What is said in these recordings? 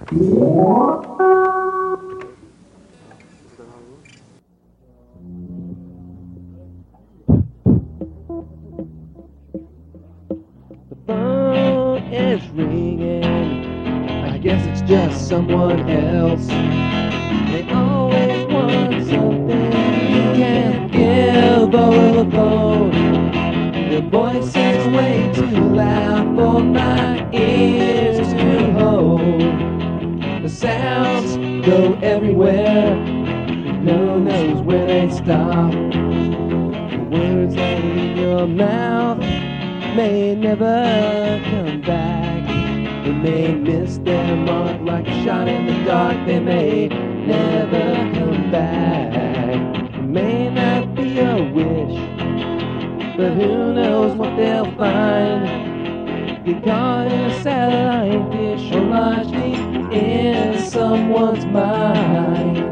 The phone is ringing. I guess it's just someone else. They always want something you can't give over the phone. Your voice is way too loud for my ears to hold. The sounds go everywhere, no one knows where they stop. The words that are in your mouth may never come back. They may miss their mark like a shot in the dark. They may never come back. It may not be a wish, but who knows what they'll find. Get caught in a satellite dish or largely in someone's mind.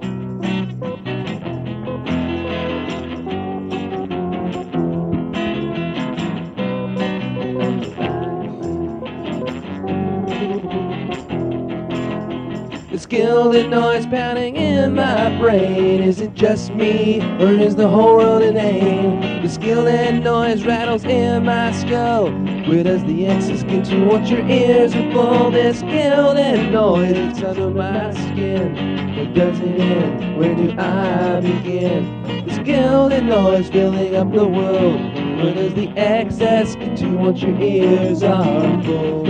The skilled noise pounding in my brain. Is it just me, or is the whole world inane? The skilled noise rattles in my skull. Where does the excess get to once your ears are full? This skilled noise, it's under my skin. Where does it end? Where do I begin? The skilled noise filling up the world. Where does the excess get to once your ears are full?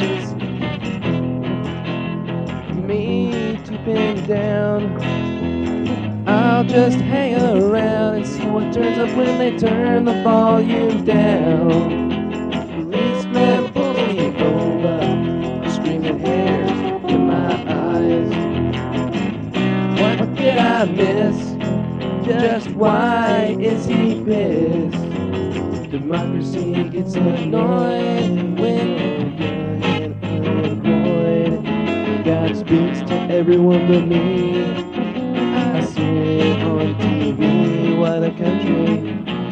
Me to pin down. I'll just hang around and see what turns up when they turn the volume down. Policemen pull me over, screaming hairs in my eyes. What did I miss? Just why is he pissed? Democracy gets annoyed when you're unemployed. God speaks to everyone but me. I see it on TV. What a country.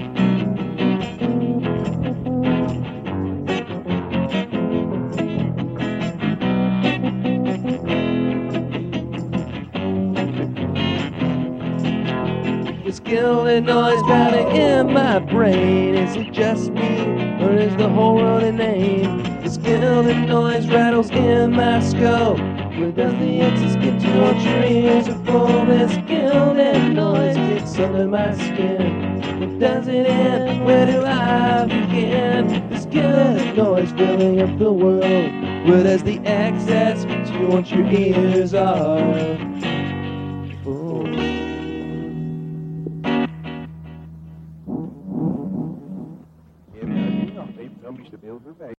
The skilled noise pounding in my brain. Is it just me, or is the whole world inane? The skilled noise rattles in my skull. Where does the excess get to once your ears are full? The skilled noise gets under my skin. Where does it end? Where do I begin? The skilled noise filling up the world. Where does the excess get to once your ears are full? Some used to build her baby.